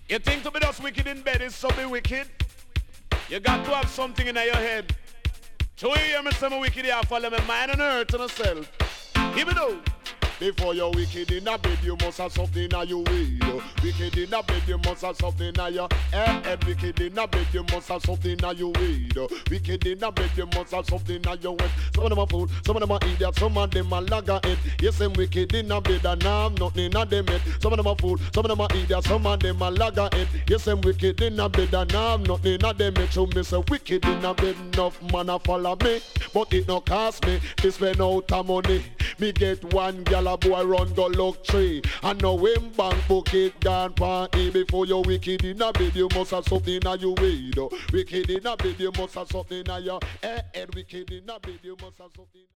You think to be just wicked in bed is so be wicked? You got to have something in your head. So you hear me say me wicked, you follow me mind and hurt to myself. Give me know. Before you're wicked in a bed, you must have something in your weed. Wicked in a bed, you must have something in your head. Wicked in a bed, you must have something in your weed. Wicked in a bed, you must have something in your head. Some of them are fool, some of them are idiots, some of them are laggerhead. Yes, I'm wicked in a bed and I'm nothing in them head. Some of them are fool, some of them are idiots, some of them are laggerhead. Yes, I'm wicked in a bed and I'm nothing in them head. So me say wicked in a bed, enough man a follow me, but it no cost me to spend out of money. Me get one gal a boy run go look tree, and now him bank book it down party. Before you wicked in a bed, you must have something in your weed. Wicked in a bed, you must have something in your head. Wicked in a bed, you must have something.